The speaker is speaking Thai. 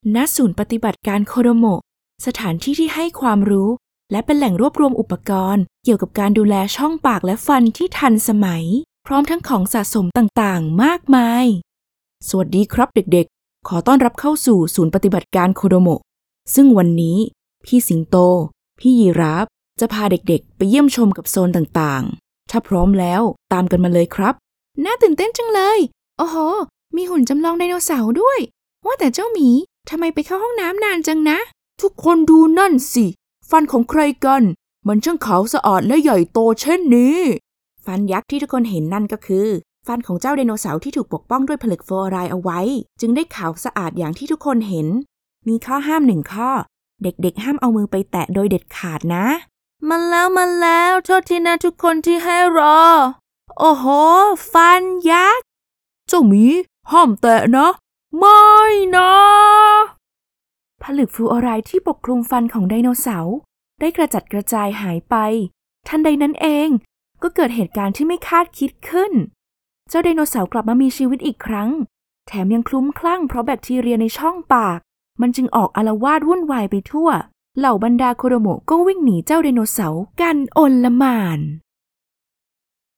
ณ ศูนย์ปฏิบัติการโคโดโมะสถานที่ที่ให้ความรู้และเป็นแหล่งรวบรวมอุปกรณ์เกี่ยวกับการดูแลช่องปากและฟันที่ทันสมัยพร้อมทั้งของสะสมต่างๆมากมายสวัสดีครับเด็กๆขอต้อนรับเข้าสู่ศูนย์ปฏิบัติการโคโดโมะซึ่งวันนี้พี่สิงโตพี่ยีราฟจะพาเด็กๆไปเยี่ยมชมกับโซนต่างๆถ้าพร้อมแล้วตามกันมาเลยครับน่าตื่นเต้นจังเลยโอ้โหมีหุ่นจำลองไดโนเสาร์ด้วยว่าแต่เจ้าหมีทำไมไปเข้าห้องน้ำนานจังนะทุกคนดูนั่นสิฟันของใครกันมันช่างขาวสะอาดและใหญ่โตเช่นนี้ฟันยักษ์ที่ทุกคนเห็นนั่นก็คือฟันของเจ้าไดโนเสาร์ที่ถูกปกป้องด้วยผลึกฟลูออไรด์เอาไว้จึงได้ขาวสะอาดอย่างที่ทุกคนเห็นมีข้อห้าม1ข้อเด็กๆห้ามเอามือไปแตะโดยเด็ดขาดนะมาแล้วโทษทีนะทุกคนที่ให้รอโอ้โหฟันยักษ์เจ้าหมีห้ามแตะนะไม่นะผลึกฟลูออไรด์ที่ปกคลุมฟันของไดโนเสาร์ได้กระจัดกระจายหายไปทันใดนั้นเองก็เกิดเหตุการณ์ที่ไม่คาดคิดขึ้นเจ้าไดโนเสาร์กลับมามีชีวิตอีกครั้งแถมยังคลุ้มคลั่งเพราะแบคทีเรียในช่องปากมันจึงออกอาละวาดวุ่นวายไปทั่วเหล่าบรรดาโคโดโมะก็วิ่งหนีเจ้าไดโนเสาร์กันโอลหม่าน